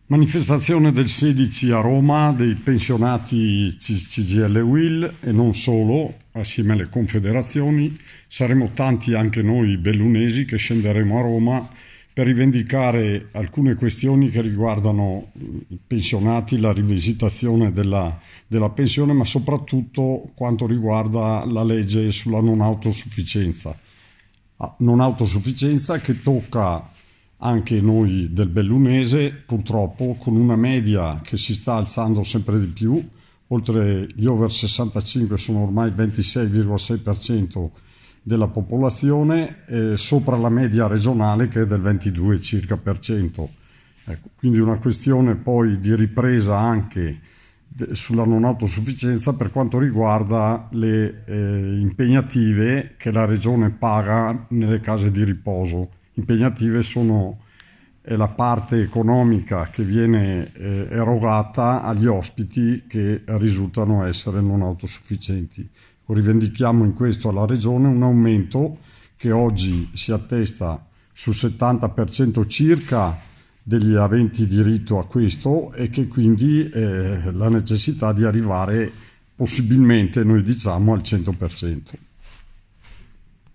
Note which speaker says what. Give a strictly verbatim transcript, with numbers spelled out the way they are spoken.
Speaker 1: Manifestazione del sedici a Roma dei pensionati C G I L U I L e non solo, assieme alle confederazioni. Saremo tanti anche noi bellunesi che scenderemo a Roma per rivendicare alcune questioni che riguardano i pensionati, la rivisitazione della, della pensione, ma soprattutto quanto riguarda la legge sulla non autosufficienza. Non autosufficienza che tocca anche noi del bellunese, purtroppo, con una media che si sta alzando sempre di più. Oltre gli over sessantacinque sono ormai il ventisei virgola sei per cento della popolazione, eh, sopra la media regionale che è del ventidue circa per cento. Ecco, quindi una questione poi di ripresa anche sulla non autosufficienza per quanto riguarda le eh, impegnative che la regione paga nelle case di riposo. Impegnative sono è la parte economica che viene eh, erogata agli ospiti che risultano essere non autosufficienti. Rivendichiamo in questo alla regione un aumento che oggi si attesta sul settanta per cento circa degli aventi diritto a questo e che quindi eh, la necessità di arrivare possibilmente, noi diciamo, al cento per cento.